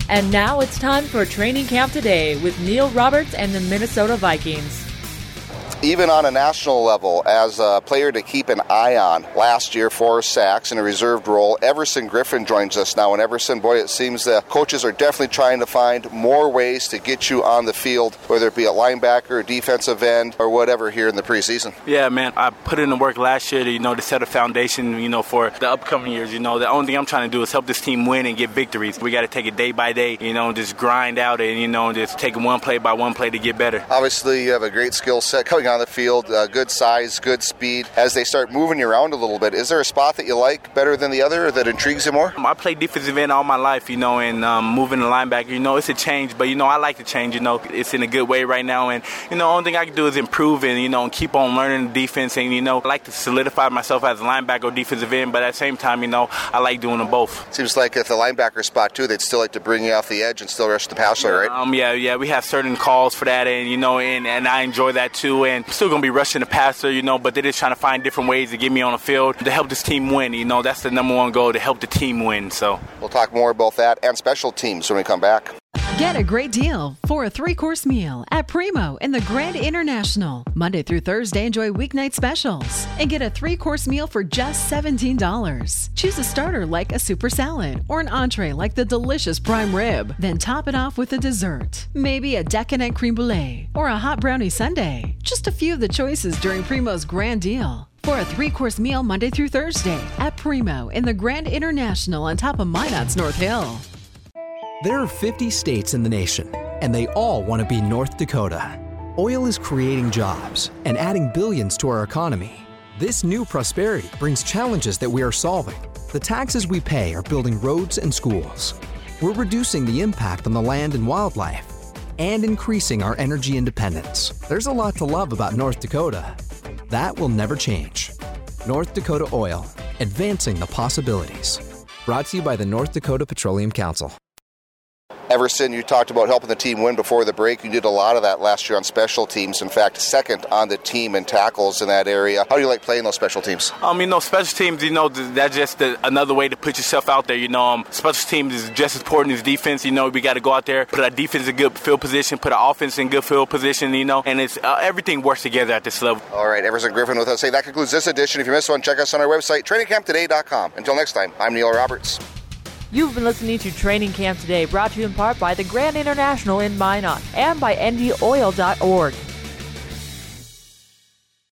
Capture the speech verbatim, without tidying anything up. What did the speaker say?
And now it's time for Training Camp Today with Neil Roberts and the Minnesota Vikings. Even on a national level, as a player to keep an eye on, last year four sacks in a reserved role, Everson Griffen joins us now. And Everson, boy, it seems the coaches are definitely trying to find more ways to get you on the field, whether it be a linebacker, a defensive end, or whatever here in the preseason. Yeah, man, I put in the work last year to, you know, to set a foundation, you know, for the upcoming years. You know, the only thing I'm trying to do is help this team win and get victories. We got to take it day by day, you know, just grind out and, you know, just take it one play by one play to get better. Obviously, you have a great skill set coming on the field, uh, good size, good speed. As they start moving you around a little bit, is there a spot that you like better than the other or that intrigues you more? I played defensive end all my life, you know, and um, moving to linebacker, you know, it's a change, but, you know, I like to change, you know, it's in a good way right now, and, you know, the only thing I can do is improve and, you know, and keep on learning the defense, and, you know, I like to solidify myself as a linebacker or defensive end, but at the same time, you know, I like doing them both. Seems like at the linebacker spot, too, they'd still like to bring you off the edge and still rush the passer, right? Um, yeah, yeah, we have certain calls for that, and, you know, and, and I enjoy that, too, and I'm still going to be rushing the passer, you know, but they're just trying to find different ways to get me on the field to help this team win. You know, that's the number one goal, to help the team win. So we'll talk more about that and special teams when we come back. Get a great deal for a three-course meal at Primo in the Grand International. Monday through Thursday, enjoy weeknight specials and get a three-course meal for just seventeen dollars. Choose a starter like a super salad or an entree like the delicious prime rib. Then top it off with a dessert, maybe a decadent creme brulee or a hot brownie sundae. Just a few of the choices during Primo's Grand Deal. For a three-course meal Monday through Thursday at Primo in the Grand International on top of Minot's North Hill. There are fifty states in the nation, and they all want to be North Dakota. Oil is creating jobs and adding billions to our economy. This new prosperity brings challenges that we are solving. The taxes we pay are building roads and schools. We're reducing the impact on the land and wildlife and increasing our energy independence. There's a lot to love about North Dakota. That will never change. North Dakota Oil, advancing the possibilities. Brought to you by the North Dakota Petroleum Council. Everson, you talked about helping the team win before the break. You did a lot of that last year on special teams. In fact, second on the team in tackles in that area. How do you like playing those special teams? Um, you know, special teams, you know, that's just the, another way to put yourself out there. You know, um, special teams is just as important as defense. You know, we got to go out there, put our defense in good field position, put our offense in good field position, you know, and it's uh, everything works together at this level. All right, Everson Griffen with us. Hey, that concludes this edition. If you missed one, check us on our website, training camp today dot com. Until next time, I'm Neil Roberts. You've been listening to Training Camp Today, brought to you in part by the Grand International in Minot and by N D oil dot org.